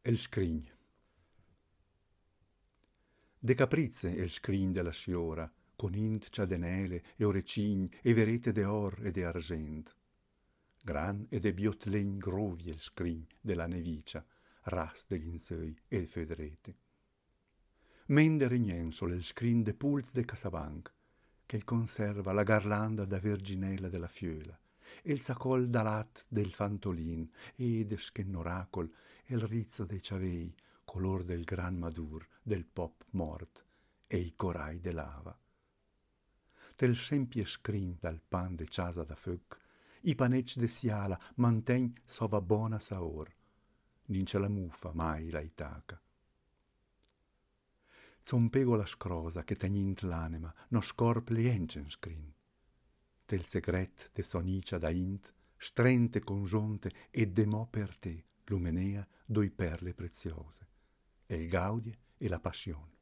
El scrign. De caprizze el scrign della sciora, con int ciadenele e orecign e verete de or e de argent. Gran e de biotlegn grovi el scrign della nevicia, ras degli insei e fedrete. Mende rignensol el scrign de pult de Casabanc, che il conserva la garlanda da verginella della fiöla, e il zacol dalat del fantolin, e de schennoracol, e il rizzo dei ciavei, color del gran madur, del pop mort, e i corai de lava. Tel sempie scrin dal pan de ciasa da föc, i panec de siala mantegn sova bona saor, nince la mufa mai la itaca. Zompego la scrosa che tegnint l'anima, no scorp liencen scrin. Tel segret de sonicia da int, strente congiunte e demò per te, lumenea, doi perle preziose, e il gaudie e la passione.